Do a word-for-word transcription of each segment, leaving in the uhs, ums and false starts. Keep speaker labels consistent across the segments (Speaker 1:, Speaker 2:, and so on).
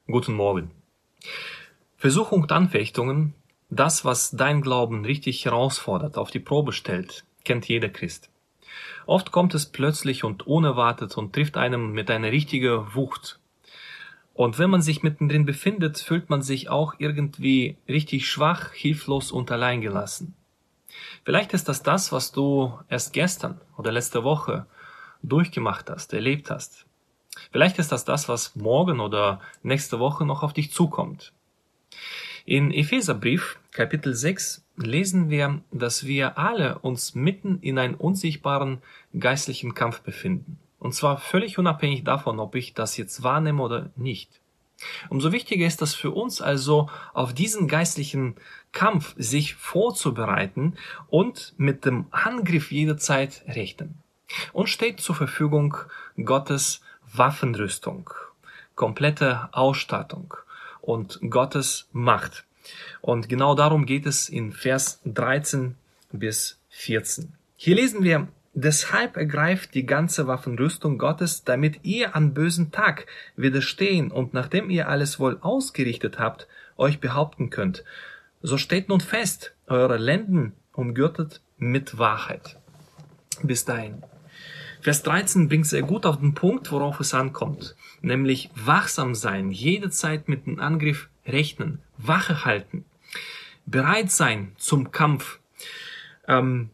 Speaker 1: Guten Morgen. Versuchung und Anfechtungen, das, was dein Glauben richtig herausfordert, auf die Probe stellt, kennt jeder Christ. Oft kommt es plötzlich und unerwartet und trifft einem mit einer richtigen Wucht. Und wenn man sich mittendrin befindet, fühlt man sich auch irgendwie richtig schwach, hilflos und alleingelassen. Vielleicht ist das das, was du erst gestern oder letzte Woche durchgemacht hast, erlebt hast. Vielleicht ist das das, was morgen oder nächste Woche noch auf dich zukommt. In Epheserbrief, Kapitel sechs, lesen wir, dass wir alle uns mitten in einem unsichtbaren geistlichen Kampf befinden. Und zwar völlig unabhängig davon, ob ich das jetzt wahrnehme oder nicht. Umso wichtiger ist es für uns also, auf diesen geistlichen Kampf sich vorzubereiten und mit dem Angriff jederzeit rechnen. Uns steht zur Verfügung Gottes Waffenrüstung, komplette Ausstattung und Gottes Macht. Und genau darum geht es in Vers dreizehn bis vierzehn. Hier lesen wir: Deshalb ergreift die ganze Waffenrüstung Gottes, damit ihr am bösen Tag widerstehen und nachdem ihr alles wohl ausgerichtet habt, euch behaupten könnt. So steht nun fest, eure Lenden umgürtet mit Wahrheit. Bis dahin. Vers dreizehn bringt sehr gut auf den Punkt, worauf es ankommt, nämlich wachsam sein, jederzeit mit dem Angriff rechnen, Wache halten, bereit sein zum Kampf. Ähm,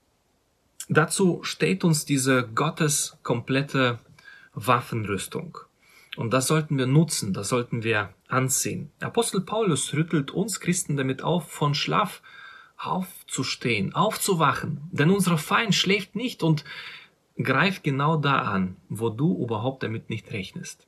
Speaker 1: dazu steht uns diese Gottes komplette Waffenrüstung. Und das sollten wir nutzen, das sollten wir anziehen. Apostel Paulus rüttelt uns Christen damit auf, von Schlaf aufzustehen, aufzuwachen, denn unser Feind schläft nicht und greif genau da an, wo du überhaupt damit nicht rechnest.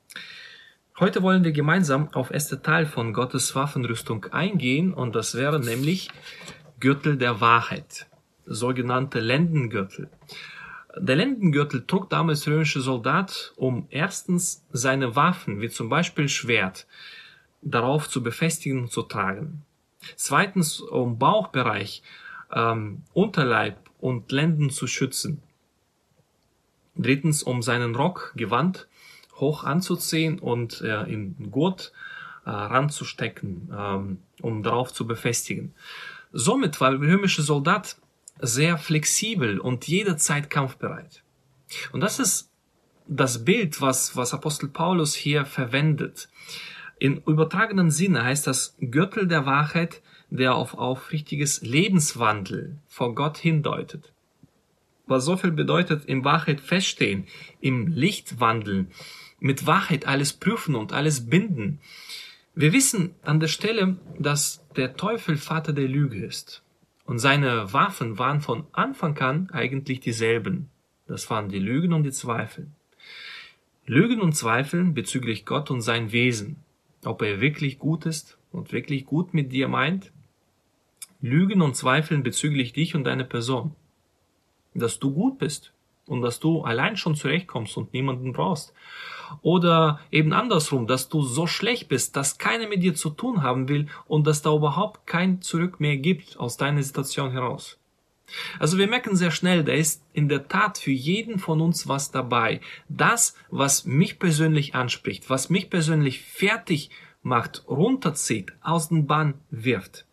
Speaker 1: Heute wollen wir gemeinsam auf ersten Teil von Gottes Waffenrüstung eingehen und das wäre nämlich Gürtel der Wahrheit, sogenannte Lendengürtel. Der Lendengürtel trug damals römische Soldat, um erstens seine Waffen, wie zum Beispiel Schwert, darauf zu befestigen und zu tragen. Zweitens, um Bauchbereich, ähm, Unterleib und Lenden zu schützen. Drittens, um seinen Rock, Gewand, hoch anzuziehen und äh, im Gurt äh, ranzustecken, ähm, um darauf zu befestigen. Somit war der römische Soldat sehr flexibel und jederzeit kampfbereit. Und das ist das Bild, was, was Apostel Paulus hier verwendet. In übertragenen Sinne heißt das Gürtel der Wahrheit, der auf aufrichtiges Lebenswandel vor Gott hindeutet. Was so viel bedeutet, in Wahrheit feststehen, im Licht wandeln, mit Wahrheit alles prüfen und alles binden. Wir wissen an der Stelle, dass der Teufel Vater der Lüge ist. Und seine Waffen waren von Anfang an eigentlich dieselben. Das waren die Lügen und die Zweifel. Lügen und Zweifeln bezüglich Gott und sein Wesen. Ob er wirklich gut ist und wirklich gut mit dir meint. Lügen und Zweifeln bezüglich dich und deiner Person. Dass du gut bist und dass du allein schon zurechtkommst und niemanden brauchst. Oder eben andersrum, dass du so schlecht bist, dass keiner mit dir zu tun haben will und dass da überhaupt kein Zurück mehr gibt aus deiner Situation heraus. Also wir merken sehr schnell, da ist in der Tat für jeden von uns was dabei. Das, was mich persönlich anspricht, was mich persönlich fertig macht, runterzieht, aus den Bahn wirft.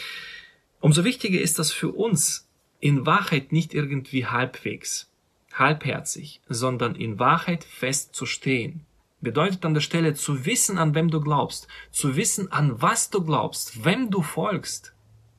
Speaker 1: Umso wichtiger ist das für uns, in Wahrheit nicht irgendwie halbwegs, halbherzig, sondern in Wahrheit fest zu stehen. Bedeutet an der Stelle zu wissen, an wem du glaubst, zu wissen, an was du glaubst, wem du folgst,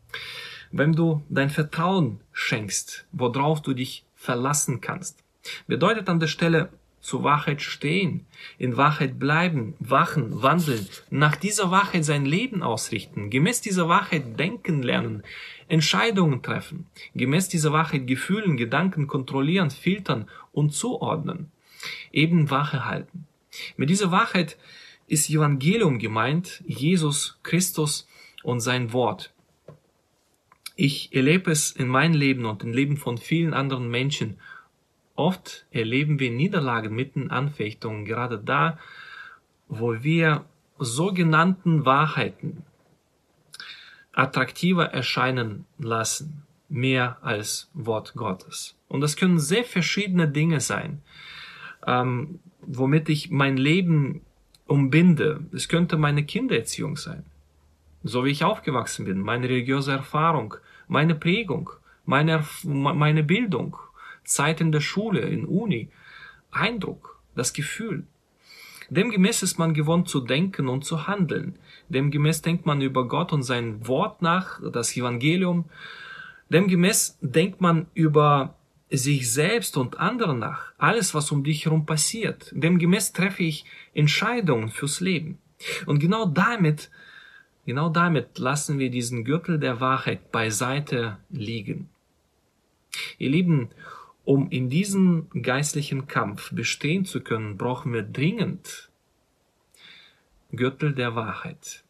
Speaker 1: wem du dein Vertrauen schenkst, worauf du dich verlassen kannst. Bedeutet an der Stelle zur Wahrheit stehen, in Wahrheit bleiben, wachen, wandeln, nach dieser Wahrheit sein Leben ausrichten, gemäß dieser Wahrheit denken lernen, Entscheidungen treffen, gemäß dieser Wahrheit Gefühlen, Gedanken kontrollieren, filtern und zuordnen, eben Wache halten. Mit dieser Wahrheit ist Evangelium gemeint, Jesus Christus und sein Wort. Ich erlebe es in meinem Leben und im Leben von vielen anderen Menschen. Oft erleben wir Niederlagen mitten Anfechtungen, gerade da, wo wir sogenannten Wahrheiten attraktiver erscheinen lassen, mehr als Wort Gottes. Und das können sehr verschiedene Dinge sein, ähm, womit ich mein Leben umbinde. Es könnte meine Kindererziehung sein, so wie ich aufgewachsen bin, meine religiöse Erfahrung, meine Prägung, meine, meine Bildung, Zeit in der Schule, in Uni, Eindruck, das Gefühl. Demgemäß ist man gewohnt zu denken und zu handeln. Demgemäß denkt man über Gott und sein Wort nach, das Evangelium. Demgemäß denkt man über sich selbst und andere nach, alles, was um dich herum passiert. Demgemäß treffe ich Entscheidungen fürs Leben. Und genau damit, genau damit lassen wir diesen Gürtel der Wahrheit beiseite liegen. Ihr Lieben, um in diesem geistlichen Kampf bestehen zu können, brauchen wir dringend Gürtel der Wahrheit.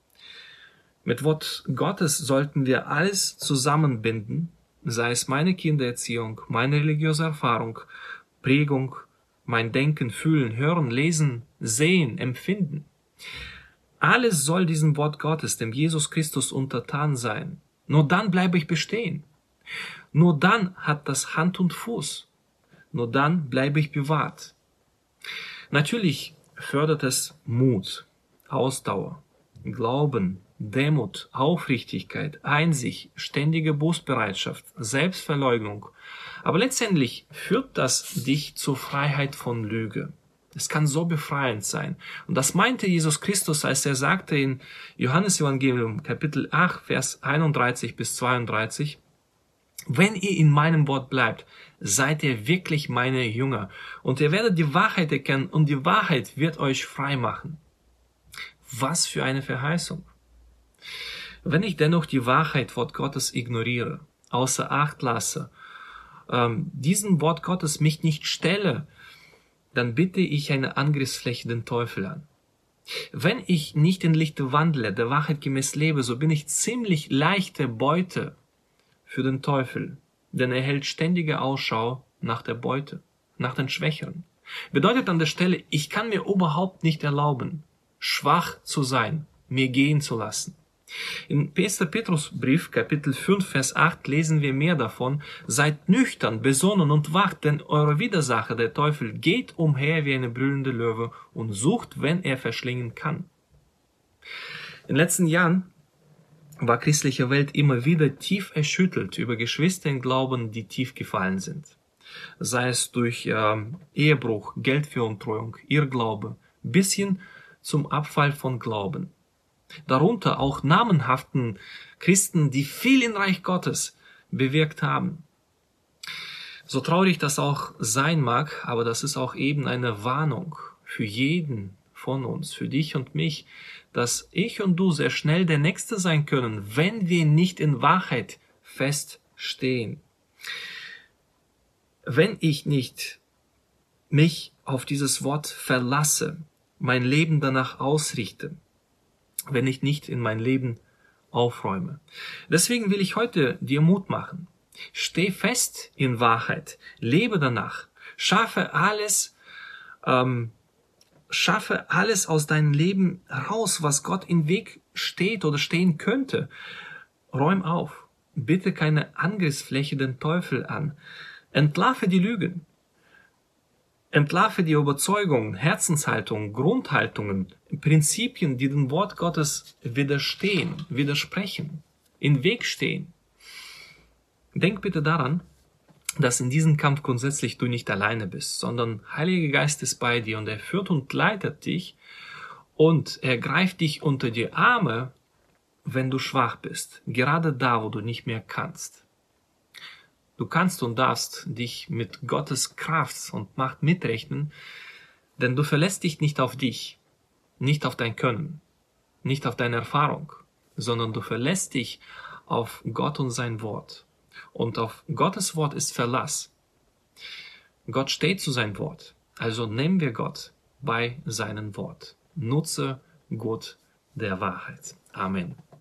Speaker 1: Mit Wort Gottes sollten wir alles zusammenbinden, sei es meine Kindererziehung, meine religiöse Erfahrung, Prägung, mein Denken, Fühlen, Hören, Lesen, Sehen, Empfinden. Alles soll diesem Wort Gottes, dem Jesus Christus, untertan sein. Nur dann bleibe ich bestehen. Nur dann hat das Hand und Fuß. Nur dann bleibe ich bewahrt. Natürlich fördert es Mut, Ausdauer, Glauben, Demut, Aufrichtigkeit, Einsicht, ständige Bußbereitschaft, Selbstverleugnung. Aber letztendlich führt das dich zur Freiheit von Lüge. Es kann so befreiend sein. Und das meinte Jesus Christus, als er sagte in Johannes Evangelium Kapitel acht, Vers einunddreißig bis zweiunddreißig, wenn ihr in meinem Wort bleibt, seid ihr wirklich meine Jünger. Und ihr werdet die Wahrheit erkennen und die Wahrheit wird euch frei machen. Was für eine Verheißung. Wenn ich dennoch die Wahrheit, Wort Gottes, ignoriere, außer Acht lasse, ähm, diesem Wort Gottes mich nicht stelle, dann bitte ich eine Angriffsfläche den Teufel an. Wenn ich nicht in Lichte wandle, der Wahrheit gemäß lebe, so bin ich ziemlich leichte Beute für den Teufel, denn er hält ständige Ausschau nach der Beute, nach den Schwächeren. Bedeutet an der Stelle, ich kann mir überhaupt nicht erlauben, schwach zu sein, mir gehen zu lassen. In erster Petrusbrief, Kapitel fünf, Vers acht, lesen wir mehr davon. Seid nüchtern, besonnen und wacht, denn eure Widersacher, der Teufel, geht umher wie eine brüllende Löwe und sucht, wenn er verschlingen kann. In den letzten Jahren war christliche Welt immer wieder tief erschüttelt über Geschwister im Glauben, die tief gefallen sind. Sei es durch äh, Ehebruch, Geldveruntreuung, Irrglaube, bis hin zum Abfall von Glauben. Darunter auch namenhaften Christen, die viel im Reich Gottes bewirkt haben. So traurig das auch sein mag, aber das ist auch eben eine Warnung für jeden von uns, für dich und mich, dass ich und du sehr schnell der Nächste sein können, wenn wir nicht in Wahrheit feststehen. Wenn ich nicht mich auf dieses Wort verlasse, mein Leben danach ausrichte, wenn ich nicht in mein Leben aufräume. Deswegen will ich heute dir Mut machen. Steh fest in Wahrheit, lebe danach, schaffe alles, ähm, schaffe alles aus deinem Leben raus, was Gott im Weg steht oder stehen könnte. Räum auf, bitte keine Angriffsfläche den Teufel an, entlarve die Lügen. Entlarve die Überzeugungen, Herzenshaltungen, Grundhaltungen, Prinzipien, die dem Wort Gottes widerstehen, widersprechen, im Weg stehen. Denk bitte daran, dass in diesem Kampf grundsätzlich du nicht alleine bist, sondern Heiliger Geist ist bei dir und er führt und leitet dich und er greift dich unter die Arme, wenn du schwach bist, gerade da, wo du nicht mehr kannst. Du kannst und darfst dich mit Gottes Kraft und Macht mitrechnen, denn du verlässt dich nicht auf dich, nicht auf dein Können, nicht auf deine Erfahrung, sondern du verlässt dich auf Gott und sein Wort. Und auf Gottes Wort ist Verlass. Gott steht zu seinem Wort. Also nehmen wir Gott bei seinem Wort. Nutze Gott der Wahrheit. Amen.